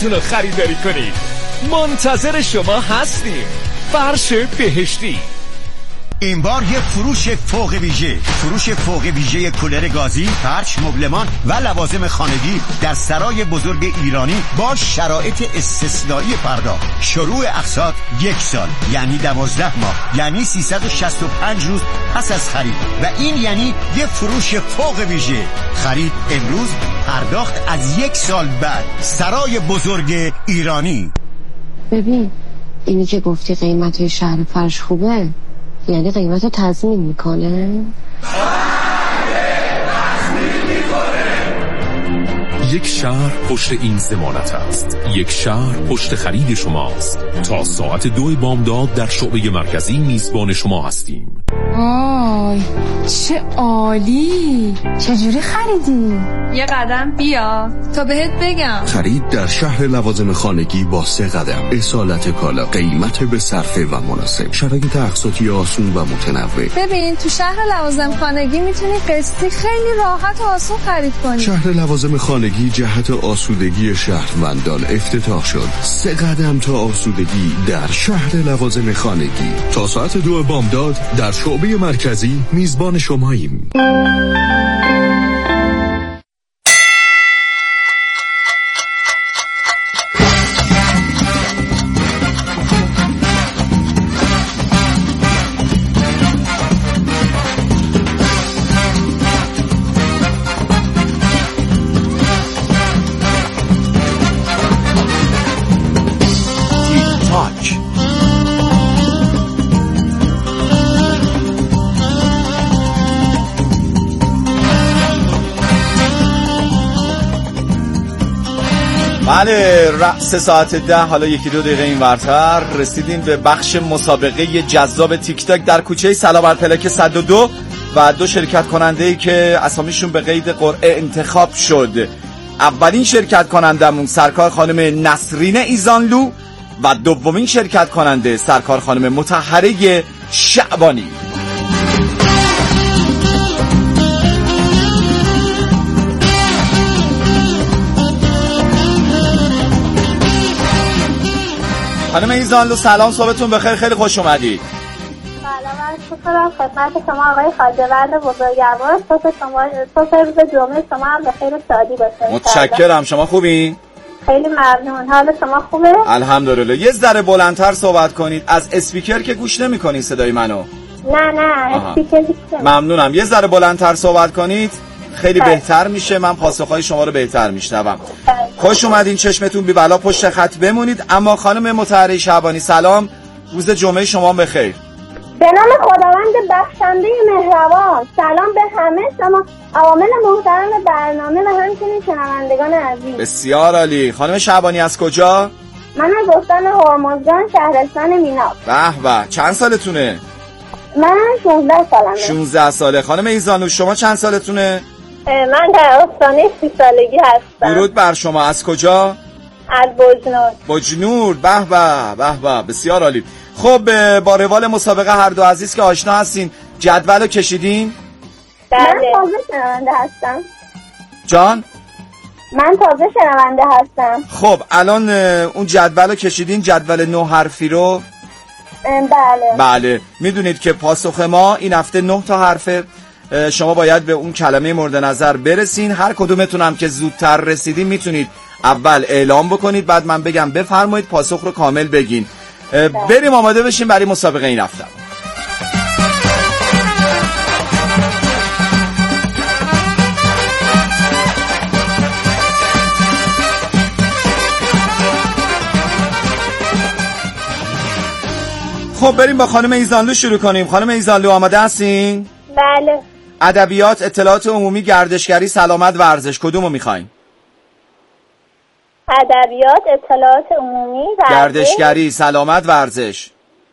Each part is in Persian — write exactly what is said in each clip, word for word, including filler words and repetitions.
تونو خریداری کنید. منتظر شما هستیم. فرش بهشتی. این بار یه فروش فوق ویژه فروش فوق ویژه کولر گازی، فرش، مبلمان و لوازم خانگی در سرای بزرگ ایرانی با شرایط استثنایی پرداخت. شروع اقساط یک سال یعنی دوازده ماه، یعنی سیصد و شصت و پنج روز پس از خرید، و این یعنی یه فروش فوق ویژه. خرید امروز، پرداخت از یک سال بعد. سرای بزرگ ایرانی. ببین اینی که گفتی قیمت شهر فرش خوبه، یعنی قیمت رو تضمین میکنه؟ یک شهر پشت این ضمانت است. یک شهر پشت خرید شماست. تا ساعت دو بامداد در شعبه مرکزی میزبان شما هستیم. آی چه عالی! چجوری خریدی؟ یه قدم بیا تا بهت بگم. خرید در شهر لوازم خانگی با سه قدم. اصالت کالا، قیمت به صرفه و مناسب، شرایط اقساطی آسون و متنوع. ببین تو شهر لوازم خانگی میتونی قسطی خیلی راحت و آسون خرید کنی. شهر لوازم خانگی جهت آسودگی شهروندان افتتاح شد. سه قدم تا آسودگی در شهر لوازم خانگی. تا ساعت دو بامداد در شعبه مرکزی میزبان شماییم. بله، رأس ساعت ده، حالا یکی دو دقیقه این ورتر رسیدیم به بخش مسابقه جذاب تیک تاک در کوچه سلام پلاک صد و دو و دو شرکت کننده‌ای که اسامیشون به قید قرعه انتخاب شد. اولین شرکت کنندمون سرکار خانم نسرین ایزانلو و دومین شرکت کننده سرکار خانم مطهره شعبانی. خانم ایزانلو سلام، صبحتون بخیر، خیلی خوش اومدید. سلام عرض می‌کنم خدمت شما آقای خواجه‌ورد بزرگوار. صبح شما صبح روز جمعه شما هم بخیر و شادی باشه. متشکرم. شما خوبین؟ خیلی ممنون. حال شما خوبه؟ الحمدلله. یه ذره بلندتر صحبت کنید. از اسپیکر که گوش نمی‌کنید صدای منو؟ نه نه اسپیکر گوش نمی‌کنم. ممنونم. یه ذره بلندتر صحبت کنید. خیلی خیلی بهتر میشه، من پاسخهای شما رو بهتر میشنوم. خوش اومدین، چشمتون بی بلا پشت خط بمونید. اما خانم مطهره شعبانی سلام، روز جمعه شما بخیر. به نام خداوند بخشنده مهربان. سلام به همه شما عوامل محترم برنامه و همچنین شنوندگان عزیز. بسیار عالی. خانم شعبانی از کجا؟ من از استان هرمزگان، شهرستان مینا. به به. چند سالتونه؟ من شانزده سالمه. شانزده ساله. خانم ایزانلو شما چند سالتونه؟ من در استانه سی سالگی هستم. درود بر شما. از کجا؟ از بجنور. بجنور. به به به به. بسیار عالی. خب با روال مسابقه هر دو عزیز که آشنا هستین، جدولو کشیدین؟ من تازه شنونده هستم. جان؟ من تازه شنونده هستم. خب الان اون جدولو کشیدین، جدول نه حرفی رو؟ بله. بله. میدونید که پاسخ ما این هفته نه تا حرفه. شما باید به اون کلمه مورد نظر برسین. هر کدومتون هم که زودتر رسیدین میتونید اول اعلام بکنید، بعد من بگم بفرمایید پاسخ رو کامل بگین. بریم آماده بشیم برای مسابقه این هفته. خب بریم با خانم ایزانلو شروع کنیم. خانم ایزانلو آماده هستین؟ بله. ادبیات، اطلاعات عمومی، گردشگری، سلامت، ورزش، کدومو میخواین؟ ادبیات، اطلاعات عمومی، ورزش. گردشگری، سلامت، ورزش.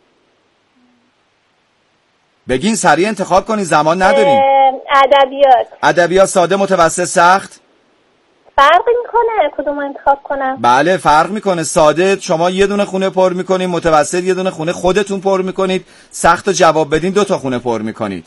بگین سریع انتخاب کنین، زمان نداریم. ادبیات. ادبیات ساده، متوسط، سخت؟ فرق میکنه کدوم انتخاب کنم؟ بله فرق میکنه. ساده شما یه دونه خونه پر میکنید، متوسط یه دونه خونه خودتون پر میکنید، سخت جواب بدین دو تا خونه پر میکنید.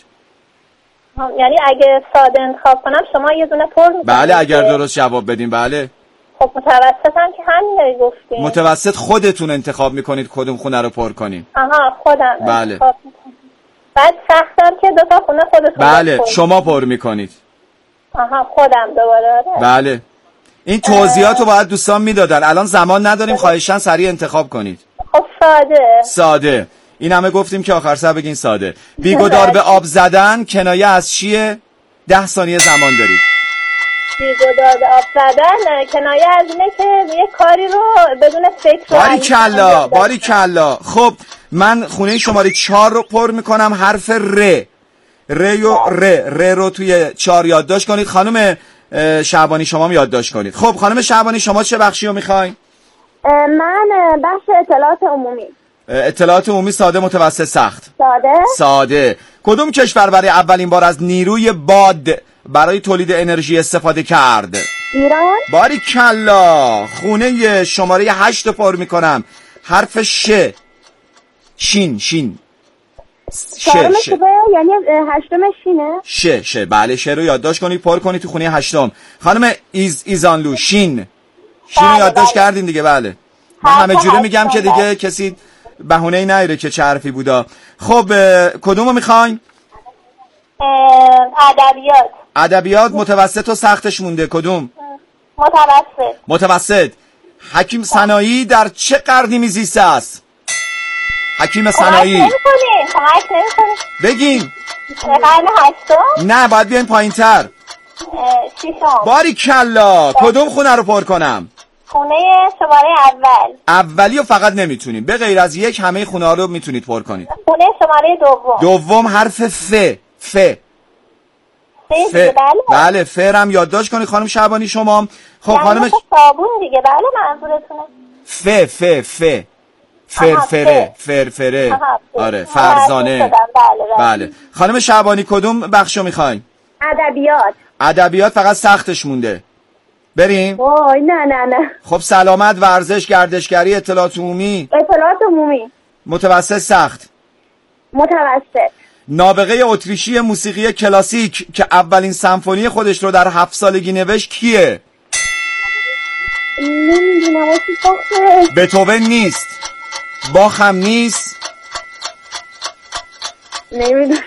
یعنی اگه ساده انتخاب کنم شما یه دونه پر میکنید؟ بله اگر درست جواب بدین. بله. خب متوسط هم که همین داری گفتیم. متوسط خودتون انتخاب میکنید کدوم خونه رو پر کنید؟ آها خودم بله. انتخاب میکنم. بعد سختم که دو تا خونه خودتون بله پر. شما پر میکنید. آها خودم دوباره. بله این توضیحات رو باید دوستان میدادن، الان زمان نداریم، خواهشاً سریع انتخاب کنید. خب ساده. ساده. این همه گفتیم که آخر سر بگین ساده. بیگدار به آب زدن کنایه از چیه؟ ده ثانیه زمان دارید. بیگدار به آب زدن کنایه از اینه که یه کاری رو بدون فکر رو باری کلا باری کلا. خب من خونه شماره چهار رو پر میکنم، حرف ر ر و ر ر رو توی چهار یادداشت کنید. خانم شعبانی شما هم یادداشت کنید. خب خانم شعبانی شما چه بخشی رو میخواین؟ من بخش اطلاعات عمومی. اطلاعات عمومی ساده متوسط سخت؟ ساده. ساده. کدوم کشور برای اولین بار از نیروی باد برای تولید انرژی استفاده کرد؟ ایران. باری کلا. خونه شماره هشت رو پر میکنم، حرف ش شین شین ش ش یعنی هشتم شینه؟ ش ش بله ش رو یادداشت کنید پر کنید تو خونه هشتم. خانم ایز ایزانلو شین شین رو یادداشت کردین دیگه؟ بله من همه جوره میگم که دیگه کسی بهونه نیاره که چه حرفی بودا. خب کدومو میخواین؟ ادبیات. ادبیات متوسط و سختش مونده، کدوم؟ متوسط. متوسط. حکیم صناعی در چه قرنی میزیسته است؟ حکیم صناعی کمک نمی‌کنی کمک نمی‌کنی بگین. قرن هشتم؟ نه باید بیاین پایین‌تر. ششم. باری کلا. کدوم خونه رو پر کنم؟ خونه شماره اول. اولی رو فقط نمیتونید، به غیر از یک همه خونه ها رو میتونید پر کنید. خونه شماره دوم. دوم حرف ف ف ف بله بله ف هم یادداشت کنید خانم شعبانی شما. خب خانم صابون دیگه بله منظورتونه. ف ف ف فرفره فرفره آره فرزانه. بله بله. بله خانم شعبانی کدوم بخشو میخواین؟ ادبیات. ادبیات فقط سختش مونده، بریم؟ وای نه نه نه. خب سلامت، ورزش، گردشگری، اطلاعات عمومی. اطلاعات عمومی متوسط سخت. متوسط. نابغه اتریشی موسیقی کلاسیک که اولین سمفونی خودش رو در هفت سالگی نوشت کیه؟ نمیدونم اصلا باخه. بتوون نیست، باخ هم نیست. نمیدونم.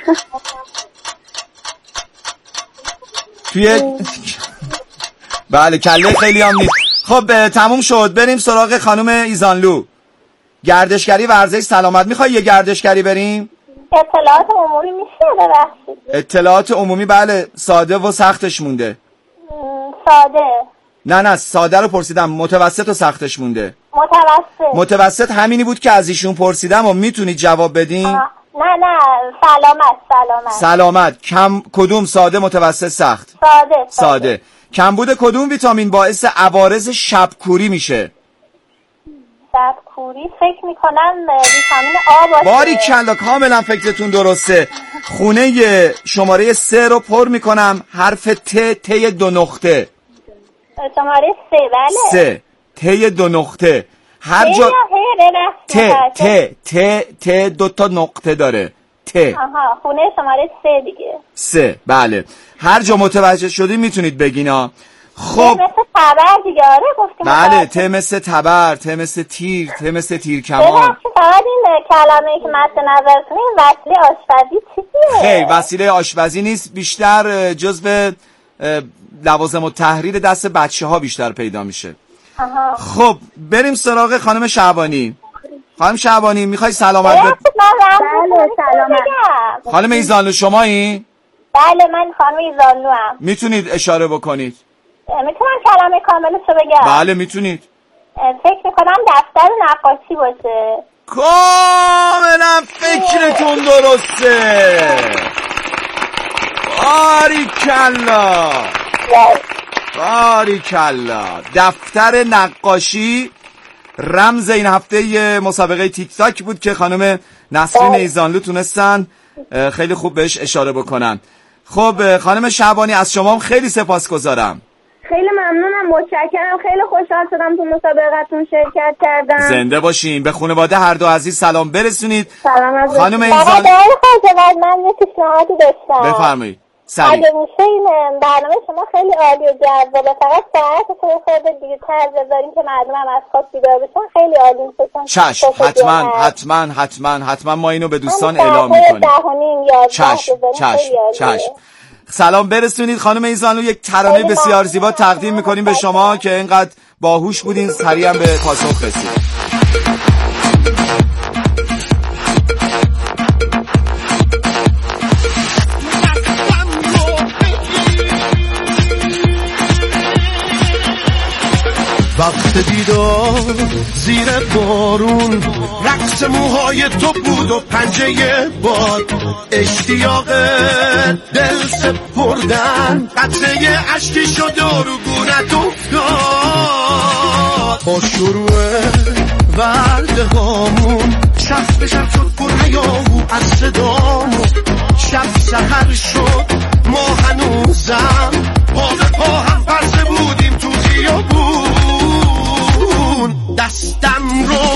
توی بله کله خیلی هم نیست. خب تموم شد، بریم سراغ خانم ایزانلو. گردشگری، ورزش، سلامت. میخوای یه گردشگری بریم؟ اطلاعات عمومی میشه ببخشید. اطلاعات عمومی بله ساده و سختش مونده. ساده. نه نه ساده رو پرسیدم، متوسط و سختش مونده. متوسط. متوسط همینی بود که از ایشون پرسیدم و میتونید جواب بدین؟ نه نه سلامت سلامت. سلامت. کم کدوم؟ ساده، متوسط، سخت؟ ساده. ساده. ساده. کمبود کدوم ویتامین باعث عوارض شبکوری میشه؟ شبکوری فکر میکنم ویتامین آ باشه. باری کلا کاملا فکرتون درسته. خونه شماره سه رو پر میکنم، حرف ت ت دو نقطه. شماره سه بله. سه ت دو نقطه. هر جا ت ت ت ت دو تا نقطه داره. ت. آها خونه شماره سه دیگه. سه بله. هر جا متوجه شدی میتونید بگینا. خب مثل تبر دیگه آره گفتیم. بله ت مثل تبر، ت مثل تیر، ت مثل تیر کمان. ببخشید فقط این کلمه‌ای که مد نظرتونه این وسیله آشپزی چیه؟ خیلی وسیله آشپزی نیست، بیشتر جزو لوازم التحریر دست بچه ها بیشتر پیدا میشه. آها. خب بریم سراغ خانم شعبانی. خانم شعبانی میخوای سلامت بله سلامت. خانم ایزانلو شمایی؟ بله من خانم ایزانلو ام. میتونید اشاره بکنید؟ میتونم کلمه کاملشو بگم؟ بله میتونید. فکر میکنم دفتر نقاشی باشه. کاملا فکرتون درسته. باریکلا باریکلا. دفتر نقاشی رمز این هفته مسابقه تیک تاک بود که خانم نسرین ایزانلو تونستن خیلی خوب بهش اشاره بکنن. خب خانم شعبانی از شما هم خیلی سپاسگزارم. خیلی ممنونم، متشکرم، خیلی خوشحال شدم تو مسابقتون شرکت کردم. زنده باشین. به خانواده هر دو عزیز سلام برسونید. سلام از خانم ایزانلو. من یه پیشنهادی داشتم. بفرمایید. سریع. اگه میشه این برنامه شما خیلی عالی و جذابه، فقط ساعتتون رو خورده دیرتر بذارین که مردمم از خواب بیدار بشن، خیلی عالی میشه. چشم، حتما حتما حتما حتما ما اینو به دوستان اعلام میکنیم. چشم چشم چشم. سلام برسونید خانم ایزانلو، یک ترانه بسیار زیبا تقدیم میکنیم به شما که اینقدر باهوش بودین، سریعا به پاسخ رسید. وقت دیدار زیر بارون، رقص موهای تو بود و پنجه باد، اشتیاق دل سپردن، قطره عشقی شد و رو گونت افتاد. با شروع ورده هامون شب به شب شد پر هیاهو از صدامون، شب سحر شد ما هنوزم پا به پا هم پرسه بودیم تو خیابون. دستم رو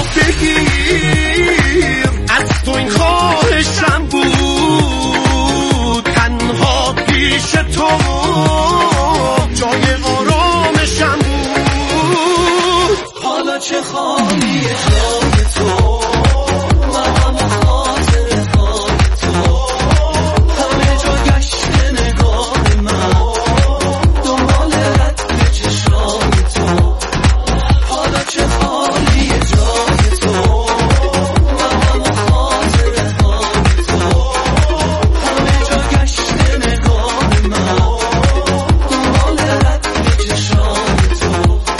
بگیر از تو این خواهشم بود، تنها پیش تو جای آرامشم بود. حالا چه خالی جای تو، منم خاطر خالی تو، همه جا گشت نگاه من، دنبال رد چشمای تو. حالا چه خالی جای تو، منم خاطر خالی تو، همه جا گشت نگاه من، دنبال رد چشمای تو.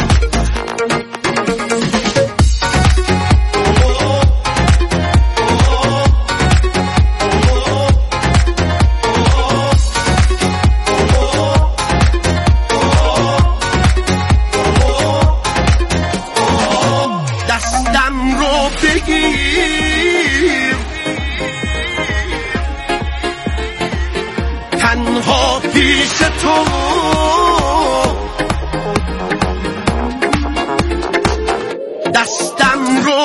دستم رو بگیر تنها پیش تو، دستم رو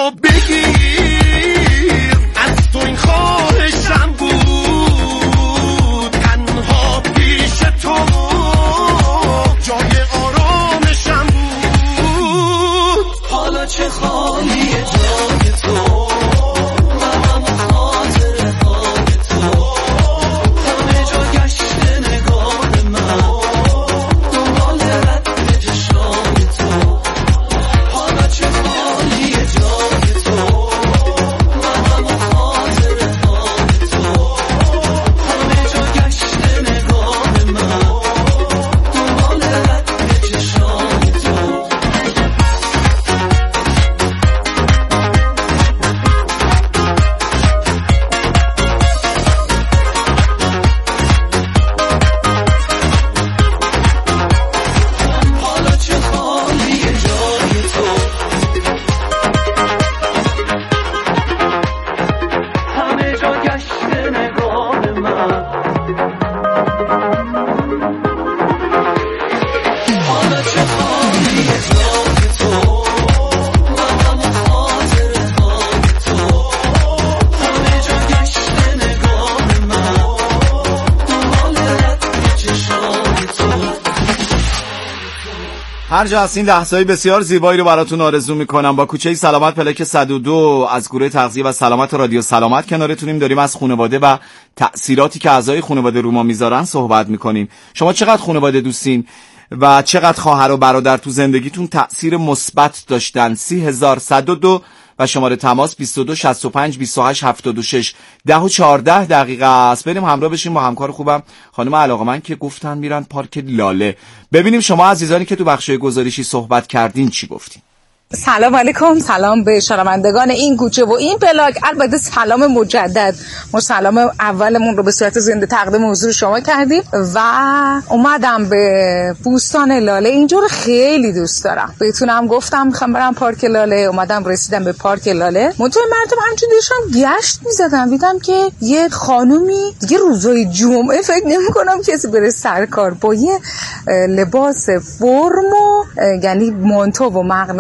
بگیر از تو این خواهشم بود، تنها پیش تو جای آرامشم بود. حالا چه خالی جای تو، منم خاطر خالی تو، همه جا گشت نگاه من، دنبال رد چشمای تو. حالا چه خالی جای تو، منم خاطر خالی تو، همه جا گشت نگاه من، دنبال رد چشمای تو. حالا چه خالی جای تو، همه جا گشت نگاه من. حالا چه خالی جای تو، منم خاطر خالی تو، همه جا گشت نگاه من، دنبال رد چشمای تو. هر جا هستین لحظه‌های بسیار زیبایی رو براتون آرزو میکنم. با کوچه سلامت پلک صد و دو از گروه تغذیه و سلامت رادیو سلامت کنارتونیم. داریم از خانواده و تأثیراتی که اعضای خانواده رو ما میذارن صحبت میکنیم. شما چقدر خانواده دوستین و چقدر خواهر و برادر تو زندگیتون تأثیر مثبت داشتن؟ سی هزار صد و دو و شماره تماس بیست و دو شصت و پنج بیست و هشت هفتاد و شش. ده و چهارده دقیقه است. بریم همراه بشیم با همکار خوبم خانم علاقمند که گفتن میرن پارک لاله. ببینیم شما عزیزانی که تو بخش گزارشی صحبت کردین چی گفتین. سلام علیکم، سلام به شنوندگان این کوچه و این بلاگ. البته سلام مجدد، ما سلام اولمون رو به صورت زنده تقدیم حضور شما کردیم و اومدم به بوستان لاله. اینجا رو خیلی دوست دارم، بهتونم گفتم میخوام برم پارک لاله، اومدم رسیدم به پارک لاله. منتها مردم همچون داشتم گشت میزدم، دیدم که یه خانومی دیگه روزای جمعه فکر نمی‌کنم کسی بره سر کار با یه لباس فرم و یعنی مانتو و مقنعه فرم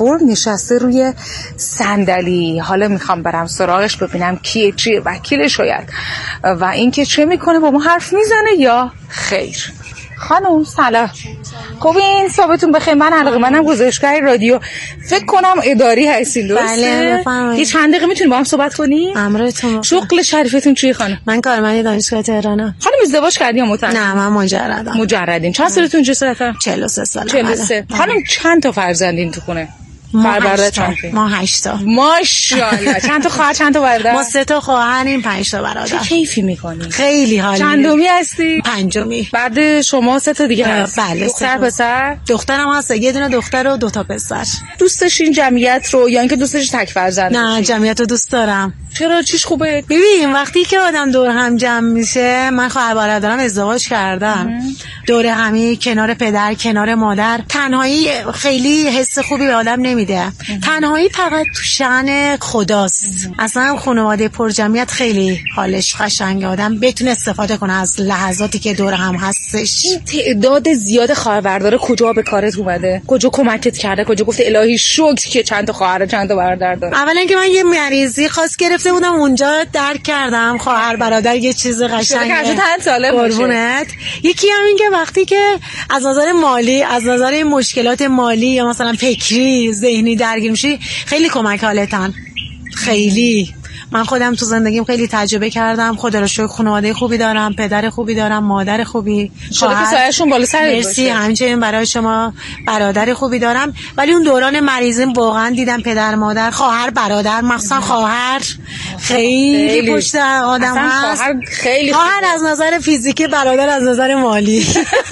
پلتفرم نشسته روی صندلی. حالا میخوام برم سراغش ببینم کیه، چیه، وکیل شاید، و اینکه چه میکنه، با ما حرف میزنه یا خیر. خانم سلام، خوبین؟ صبحتون بخیر. من علاقه منم گزارشگر رادیو، فکر کنم اداری هستین، درسته؟ بله بفرمایید. یه چند دقیقه میتونیم با هم صحبت کنیم؟ امرتون. شغل شریفتون چیه خانم؟ من کارمند دانشگاه تهرانم. خانم ازدواج کردین یا مطلق؟ نه من مجردم. مجردین. چند سالتون جسارتا؟ چهل و سه سالم. چهل و سه. خانم چند تا فرزندین تو خونه؟ ما هشت تا. ما هشت تا. ماشاءالله. چند تا خواهر، چند تا برادر؟ ما سه تا خواهریم، پنج تا برادر. چه کیفی میکنی؟ خیلی حال میده. چندمی هستی؟ پنجمی. بعد شما سه تا دیگه هست؟ بله. دختر پسر؟ دخترم هست، یه دونه دختر و دو تا پسر. دوست داشتین جمعیت رو یا اینکه دوست داشتین تک فرزند؟ نه جمعیت رو دوست دارم. چرا؟ چیش خوبه؟ ببین وقتی که آدم دور هم جمع میشه، من خواهر برادرم ازدواج کردم، دور همی کنار پدر کنار مادر، تنهایی خیلی حس خوبی به آدم نمیده. تنهایی فقط تو شأن خداست. اصلا خانواده پر جمعیت خیلی حالش قشنگه، آدم بتونه استفاده کنه از لحظاتی که دور هم هستش. این تعداد زیاد خواهر برادر کجا به کارت اومده؟ کجا کمکت کرده؟ کجا گفته الهی شکر که چند تا خواهر چند تا برادر دارم؟ اولا که من یه مریضی خاص گرفته بودم، اونجا درک کردم خواهر برادر یه چیز قشنگه. شده که ساله قربونت. یکی هم این که وقتی که از نظر مالی، از نظر مشکلات مالی یا مثلا فکری ذهنی درگیر میشی، خیلی کمک حالتن. خیلی من خودم تو زندگیم خیلی تجربه کردم. خدا رو شکر خانواده خوبی دارم، پدر خوبی دارم، مادر خوبی. شده که سایه‌شون بالا سرت باشه. مرسی. همچنین برای شما برادر خوبی دارم. ولی اون دوران مریضیم واقعا دیدم پدر مادر، خواهر برادر، مخصوصا خواهر خیلی, خیلی پشت آدم هست. خواهر خیلی خواهر از نظر فیزیکی، برادر از نظر مالی.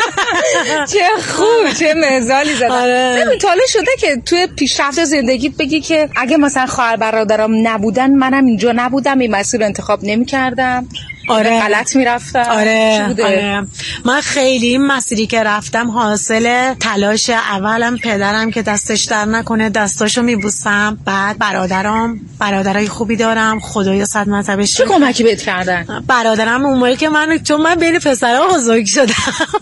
چه خوب، چه مثالی زدن. آره. ببین طالع شده که توی پیشرفت زندگیت بگی که اگه مثلا خواهر برادرام نبودن، منم اینجا نبودم، این مسیر رو انتخاب نمی‌کردم. آره غلط میرفتم. آره. آره من خیلی این مسیری که رفتم حاصل تلاش اولم پدرم که دستش در نکنه، دستاشو میبوسم. بعد برادرام، برادرای خوبی دارم، خدایا صد مرتبه چه کمکی بهت کردن؟ برادرم اون موقعی که من، چون من بین پسرها بزرگ شدم،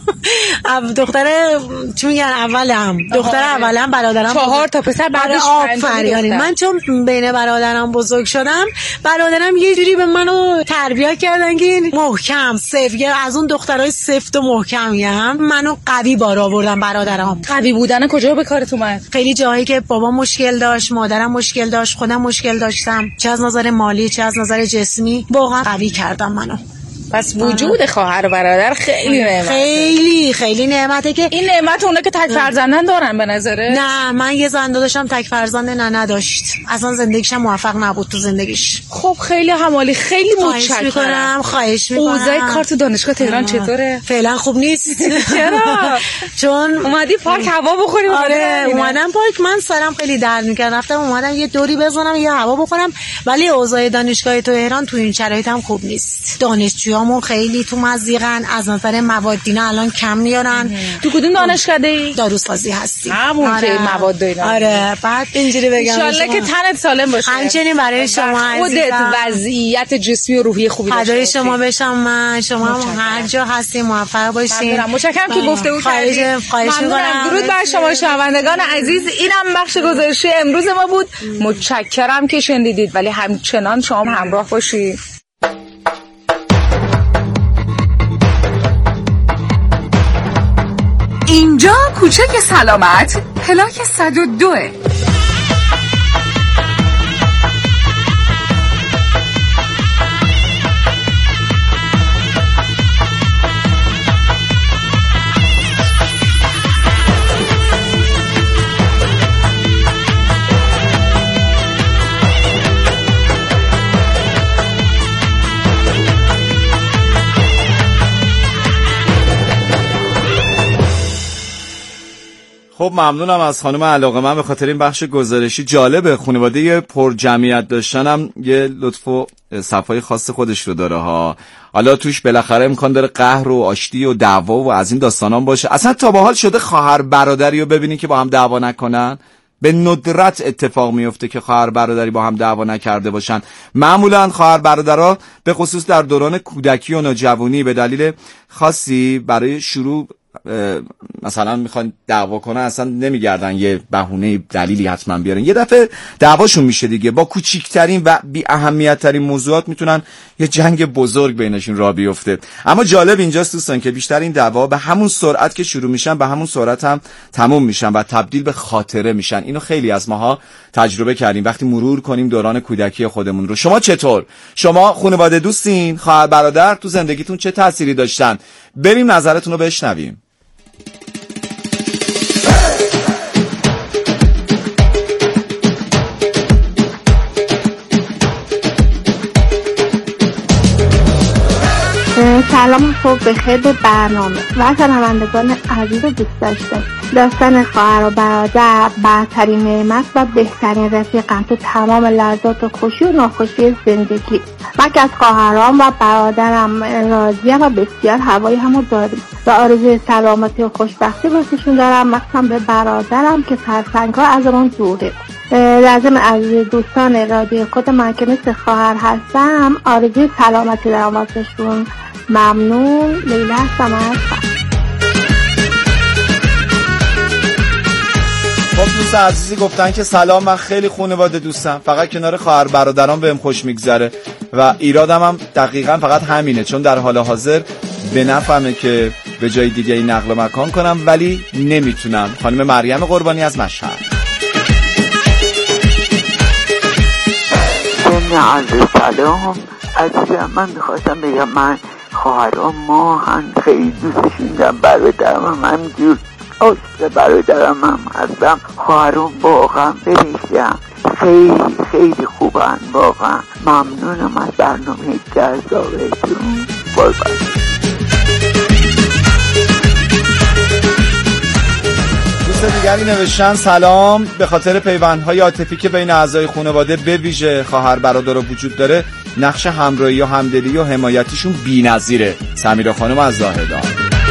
دختر چی میگن اولم، دختر اولم، برادرم چهار تا پسر، بعدش آفرین. من چون بین برادرام بزرگ شدم، برادرم یه جوری به منو تربیت کردن که محکم سفت، از اون دخترای سفت و محکمیم. منو قوی بار آوردم برادرام. قوی بودن کجا به کارت اومد؟ خیلی جایی که بابا مشکل داشت، مادرم مشکل داشت، خودم مشکل داشتم، چه از نظر مالی چه از نظر جسمی، واقعا قوی کردم منو. پس وجود خواهر و برادر خیلی نعمته. خیلی خیلی نعمته که این نعمت اونا که تک فرزندن دارن به نظره. نه من یه زن داشتم تک فرزنده نه نداشت، اصلا زندگیش موفق نبود تو زندگیش. خب خیلی حمالی، خیلی متشکرم. خواهش میکنم خواهش میکنم. اوضاع کار تو دانشگاه تهران چطوره؟ فعلا خوب نیست. چرا؟ چون اومدی پارک هوا بخوریم. آره اومدم پارک، من سرم خیلی درد میکرد، رفتم اومدم یه دوری بزنم یه هوا بخورم. ولی اوضاع دانشگاه تهران تو این شرایط هم خوب نیست. دانشجوامون خیلی تو مزیقن، از نظر موادینا الان کم میارن. تو کدوم دانشکده؟ داروسازی هستی. همون آره. که مواد دارن. آره بعد اینجوری بگم ان شاءالله که تنت سالم باشه. همچنین برای شما خودت وضعیت جسمی و روحی خوبی داشته فدای شما بشم من. شما هم هر جا هستین موفق باشین. متشکرم که گفتگو کردید. خواهش می‌کنم. درود بر شما شنوندگان عزیز. اینم بخش گزارشی امروز ما بود. متشکرم که شنیدید، ولی همچنان شما همراه باشید. اینجا کوچه سلامت پلاک صد و دو. خب ممنونم از خانم علاقه من به خاطر این بخش گزارشی. جالبه، خانواده پر جمعیت داشتنم یه لطف و صفای خاص خودش رو داره ها. حالا توش بالاخره امکان داره قهر و آشتی و دعوا و از این داستانام باشه. اصلا تا به حال شده خواهر برادری رو ببینی که با هم دعوا نکنن؟ به ندرت اتفاق میفته که خواهر برادری با هم دعوا نکرده باشن. معمولا خواهر برادرها به خصوص در دوران کودکی و نوجوانی به دلیل خاصی برای شروع مثلا میخوان دعوا کنن اصلا نمیگردن یه بهونه دلیلی حتما بیارن، یه دفعه دعواشون میشه دیگه. با کوچیکترین و بی اهمیت ترین موضوعات میتونن یه جنگ بزرگ بینشون راه بیفته. اما جالب اینجاست دوستان که بیشتر این دعوا به همون سرعت که شروع میشن به همون سرعت هم تموم میشن و تبدیل به خاطره میشن. اینو خیلی از ماها تجربه کردیم وقتی مرور کنیم دوران کودکی خودمون رو. شما چطور؟ شما خانواده دوستین؟ خواهر برادر تو زندگیتون چه تأثیری داشتن؟ بریم نظرتون رو بشنویم. سلام صبح بخیر به برنامه و شنوندگان عزیز و دوست داشته. داستان خواهر و برادر برترین نعمت و بهترین رفیقم تو تمام لحظات و خوشی و ناخوشی زندگی. من که از خواهرام و برادرم راضیم و بسیار هوای همو داریم و آرزوی سلامتی و خوشبختی واسهشون دارم، مخصوصا به برادرم که فرسنگ‌ها از اون دوره. لازم از دوستان رادیو خود من که مثل خواهر هستم آرزوی سلامتی دارم واسهشون. ممنون. لیلا هستم. خب دوست عزیزی گفتن که سلام، من خیلی خانواده دوستم، فقط کنار خواهر برادران بهم خوش میگذره و ایرادم هم دقیقاً فقط همینه، چون در حال حاضر به نفهمه که به جای دیگه این نقل مکان کنم ولی نمیتونم. خانم مریم قربانی از مشهد. سلام عزیزم، من میخواستم بگم من خواهرام ما هم خیلی دوستشون دارم، برادرم هم همینجور عاشق برادرم هم هستم. خواهرام واقعا بریشم خیلی خیلی خوبن واقعا. ممنونم از برنامه جذابتون. قربان. دوست دیگری نوشتن سلام، به خاطر پیوندهای عاطفی که بین اعضای خانواده به ویژه خواهر برادر وجود داره نقش همراهی و همدلی و حمایتیشون بی‌نظیره. سمیرا خانم از زاهدان.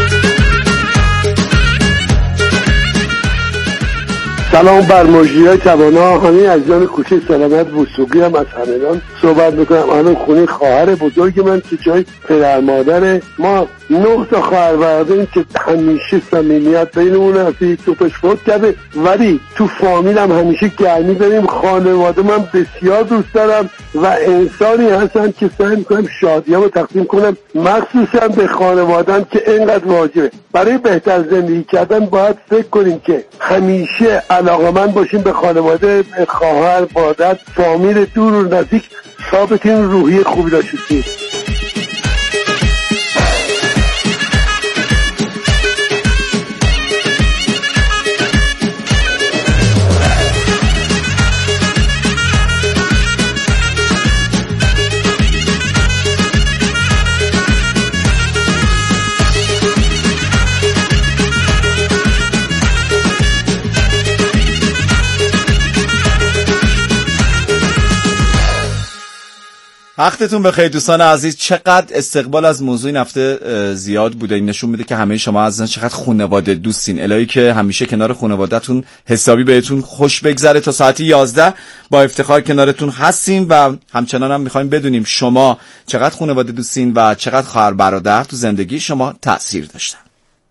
سلام بر مجریای توانا، همه عزیزان کوچه سلامت وثوقی هم از همدان صحبت میکنم. الان خونه خواهر بزرگ من که جای پدر مادره. ما نه تا خواهر برادریم که همیشه صمیمیت بینمون هست. یک توپش فوت کرده ولی تو فامیل هم همیشه گرمی داریم. خانواده من بسیار دوست دارم و انسانی هستن که سعی میکنم شادیامو تقسیم کنم، مخصوصا به خانواده‌ام که اینقدر واجبه. برای بهتر زندگی کردن باید فکر کنیم که همیشه علاقه‌مند باشیم به خانواده، به خواهر، برادر، فامیل دور و نزدیک تا بتونیم روحی خوبی داشته باشیم. وقتتون بخیر دوستان عزیز. چقدر استقبال از موضوع این هفته زیاد بوده. این نشون میده که همه شما عزیزان چقدر خانواده دوستین. الهی که همیشه کنار خانواده‌تون حسابی بهتون خوش بگذره. تا ساعت یازده با افتخار کنارتون هستیم و همچنان هم میخوایم بدونیم شما چقدر خانواده دوستین و چقدر خواهر برادر تو زندگی شما تأثیر داشتن.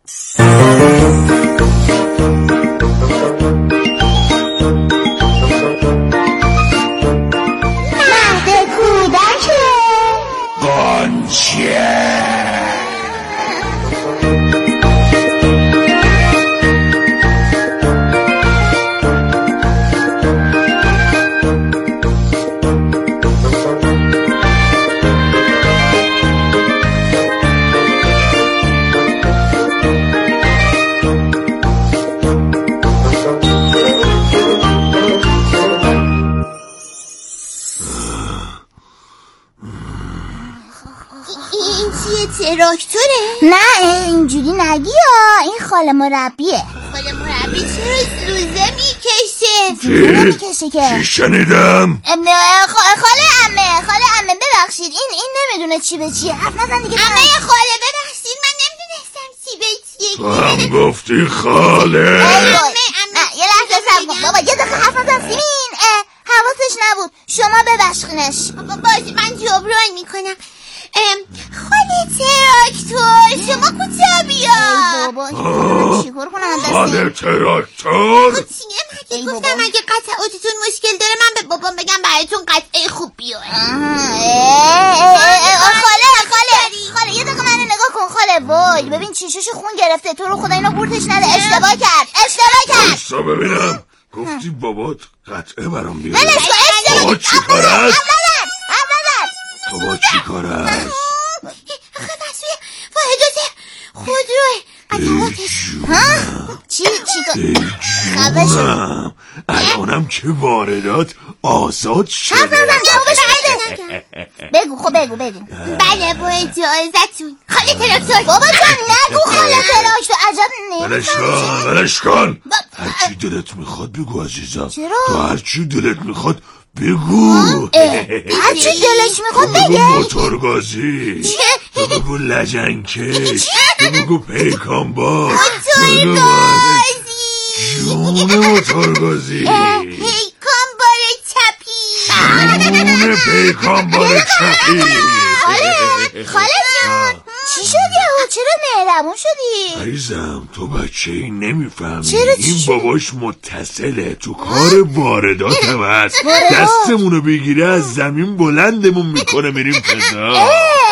تراکتوره؟ نه اینجوری نگی ها، این خاله مربیه. خاله مربی چرا سوزه میکشه؟ چی؟ میکشه که چی شنیدم؟ خاله عمه خاله عمه ببخشید، این این نمیدونه چی به چیه. حرف نزن دیگه. عمه خاله ببخشید، من نمیدونستم چی به چیه. تو هم گفتی خاله. عمه عمه یه لحظه صبر کن بابا، یه دقیقه حرف نزن سیمین. حواسش نبود، شما ببخشینش. باشه من جبران میکنم. خاله تراکتور شما کجا بیا؟ بابا چیکار کنم؟ خاله تراکتور مگه گفتم اگه قطعاتتون مشکل داره من به بابام بگم براتون قطعه خوب بیاره. خاله خاله خاله یه دقیقه منو نگاه کن خاله. وای ببین چشش خون گرفته، تو رو خدا اینو قورتش نده. اشتباه کرد اشتباه کرد. بسا ببینم گفتی بابات قطعه برام بیاره. ولش کن اشتباه. بابا چی کار است؟ بابا چی کار است؟ خفصوی واحدات خودروی قطعاتش. ها؟ چی چی کار؟ خفه شد. الانم که واردات آزاد شده. حرف نزن جوابش بده. بگو خب بگو بگو. بله با اجازتون خاله تراکتور. بابا جان نگو خاله تراکتور. عجب ولش کن ولش کن. هرچی دلت میخواد بگو عزیزم. چرا؟ تو هرچی دلت میخواد بگو. هرچی دلش میخواد بگه. بگو موتورگازی، بگو لجنکش، بگو پیکانبار. موتورگازی جون موتورگازی، پیکانبار چپی، جون پیکانبار چپی. خاله جان چی شد یهو؟ چرا مهربون شدی؟ عزیزم تو بچه این نمیفهمی. چرا این باباش متصله تو کار واردات هم هست. دستمونو بگیره از زمین بلندمون میکنه میریم فضا.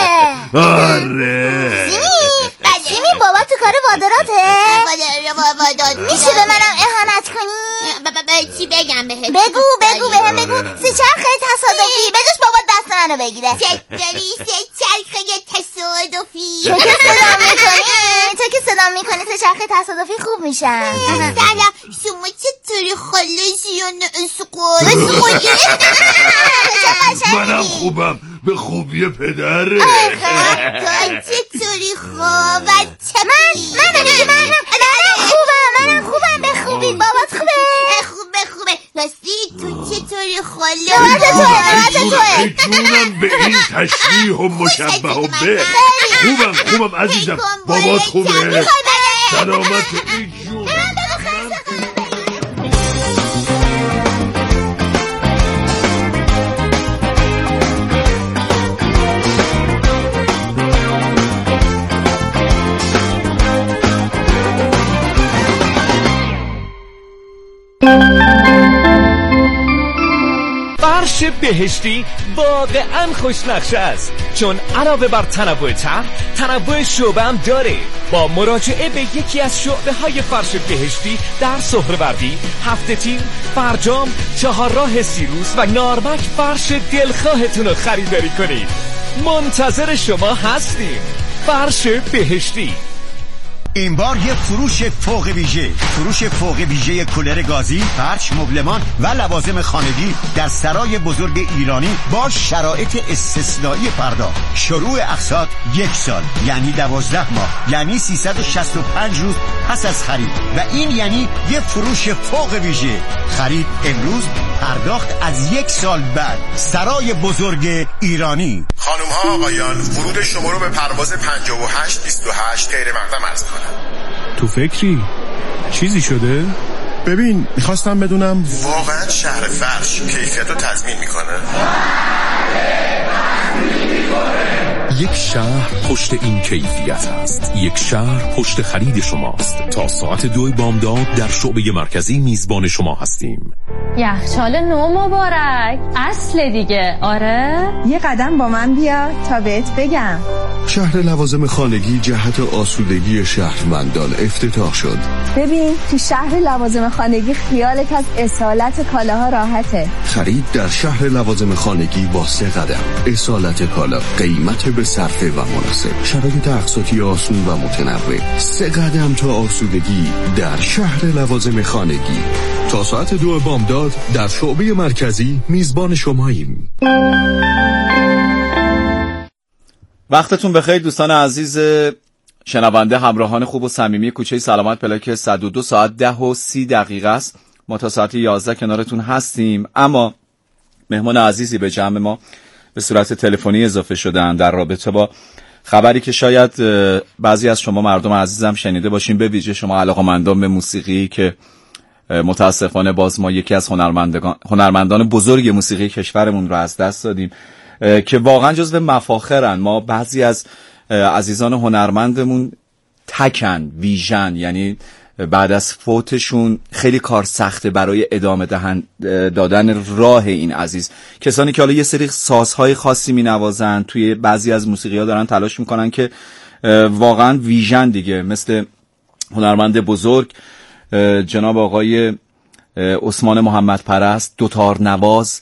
آره سیمی بابا تو کار وارداته؟ واردات میشه به منم اهانت کنی؟ چی بگم بهت؟ بگو بگو بهم بگو. سه چرخه تصادفی بجاش بابا دست منو بگیره. چطوری سه چرخه تصادفی؟ تو که صدا میکنی تو که صدا میکنی سه چرخه تصادفی خوب میشن. سلام شما چطوری خاله جیان اسقل؟ منم خوبم به خوبی پدر. تو چطوری خوب بچه؟ من من من منم خوبم منم خوبم به خوبی. بابات خوبه؟ خوبه خوبه. راستی تو چطوری خاله؟ نوبت توه نوبت توه. جونم به این تشریح و مشبه و به. خوبم خوبم عزیزم. بابات خوبه؟ سلامت ای جون. فرش بهشتی واقعا خوش نقشه است، چون علاوه بر تنوع طرح تنوع شعبه هم داره. با مراجعه به یکی از شعبه های فرش بهشتی در سهروردی، هفته تیر، فرجام، چهارراه سیروس و نارمک فرش دلخواهتون رو خریداری کنید. منتظر شما هستیم. فرش بهشتی. این بار یه فروش فوق ویژه، فروش فوق ویژه کولر گازی، فرش، مبلمان و لوازم خانگی در سرای بزرگ ایرانی با شرایط استثنایی پرداخت. شروع اقساط یک سال یعنی دوازده ماه، یعنی سیصد و شصت و پنج روز پس از خرید، و این یعنی یه فروش فوق ویژه. خرید امروز، پرداخت از یک سال بعد. سرای بزرگ ایرانی. خانم ها آقایان، ورود شما رو به پرواز پنجاه و هشت بیست و هشت غیر مقدم عرض کنم. تو فکری؟ چیزی شده؟ ببین میخواستم بدونم واقعا شهر فرش کیفیت رو تضمین میکنه؟ یک شهر پشت این کیفیت است. یک شهر پشت خرید شماست. تا ساعت دو بامداد در شعبه مرکزی میزبان شما هستیم. یخچال نو مبارک، اصل دیگه. آره یه قدم با من بیا تا بهت بگم. شهر لوازم خانگی جهت آسودگی شهروندان افتتاح شد. ببین تو شهر لوازم خانگی خیالت از اصالت کالاها راحته. خرید در شهر لوازم خانگی با سه قدم. اصالت کالا، قیمت به صرفه و مناسب، شرایط اقساطی آسون و متنوع. سه قدم تا آسودگی در شهر لوازم خانگی. تا ساعت دو بامداد در شعبه مرکزی میزبان شماییم. وقتتون بخیر دوستان عزیز شنونده، همراهان خوب و صمیمی کوچه سلامت پلاک صد و دو. ساعت ده و سی دقیقه است. ما تا ساعت یازده کنارتون هستیم، اما مهمان عزیزی به جمع ما به صورت تلفنی اضافه شدن در رابطه با خبری که شاید بعضی از شما مردم عزیزم شنیده باشین، به ویژه شما علاقه‌مندان به موسیقی، که متاسفانه باز ما یکی از هنرمندان هنرمندان بزرگ موسیقی کشورمون رو از دست دادیم که واقعا جزو مفاخرن. ما بعضی از عزیزان هنرمندمون تکن ویژن، یعنی بعد از فوتشون خیلی کار سخته برای ادامه دهن دادن راه این عزیز. کسانی که حالا یه سری سازهای خاصی می نوازن، توی بعضی از موسیقی ها دارن تلاش میکنن که واقعا ویژن دیگه، مثل هنرمند بزرگ جناب آقای عثمان محمد پرست، دوتار نواز،